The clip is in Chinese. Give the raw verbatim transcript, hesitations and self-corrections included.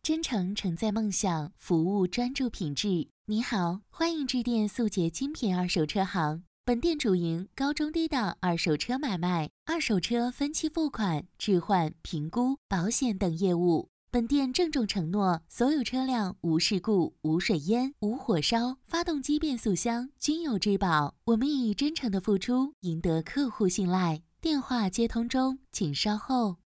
真诚承载梦想，服务专注品质。你好，欢迎致电速捷精品二手车行。本店主营高中低档二手车买卖、二手车分期付款、置换、评估、保险等业务。本店郑重承诺，所有车辆无事故、无水烟、无火烧，发动机、变速箱均有质保。我们以真诚的付出赢得客户信赖。电话接通中，请稍后。